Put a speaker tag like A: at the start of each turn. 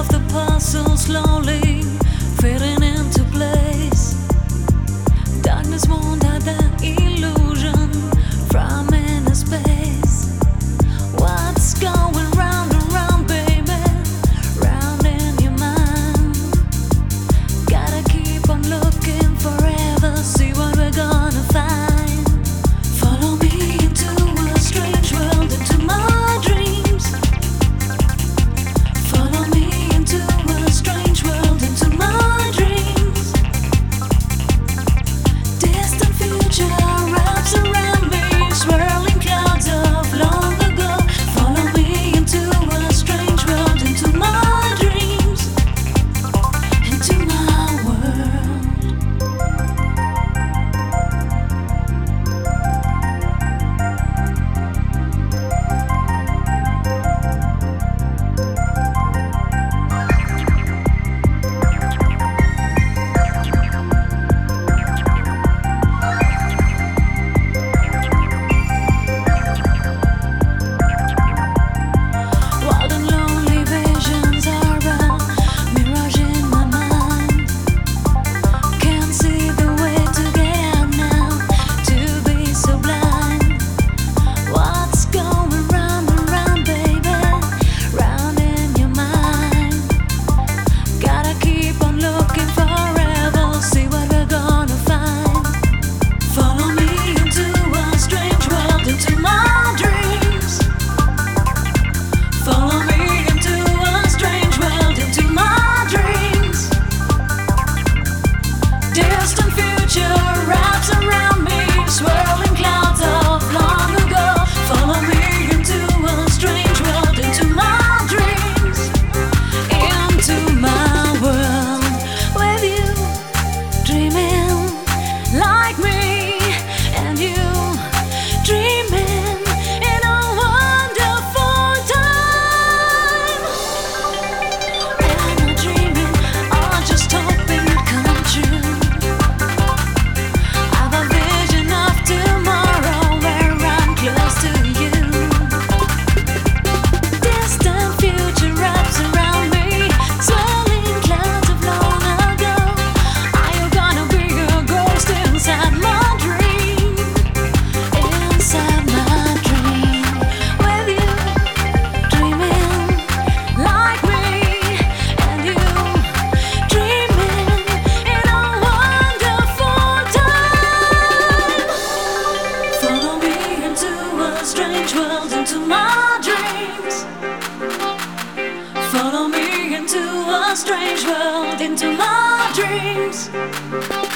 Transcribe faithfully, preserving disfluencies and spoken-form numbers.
A: the puzzle slowly fitting into place. Darkness won't hide the illusion from inner space. What's going round and round, baby? Round in your mind. Gotta keep on looking forever, see what we're gonna find. Follow me into a strange world, into my dreams. Follow me into a strange world, into my dreams. Distant future wraps around me, swirling clouds of long ago. Follow me into a strange world, into my dreams, into my world. Wild and lonely visions are a mirage in my mind. Can't see the way to get out now, to be so blind. What's going round and round, baby? Round in your mind. Gotta keep on looking forever, see what we're gonna find. Follow me into a strange world, into my dreams. Follow me into a strange world, into my dreams. Distant future wraps around me, swirling clouds of long ago. Follow me into a strange world, into my dreams, into my world. With you, dreaming like me, and you dreaming in a wonderful time. Am I dreaming or just hoping it come true? I've a vision of tomorrow where I'm close to you. Distant future wraps around me, swirling clouds of long ago. Are you gonna be a ghost inside my dream? Inside my dream. With you, dreaming like me, and you dreaming in a wonderful time. Follow me into a strange world, into my dreams. Follow me into a strange world, into my dreams.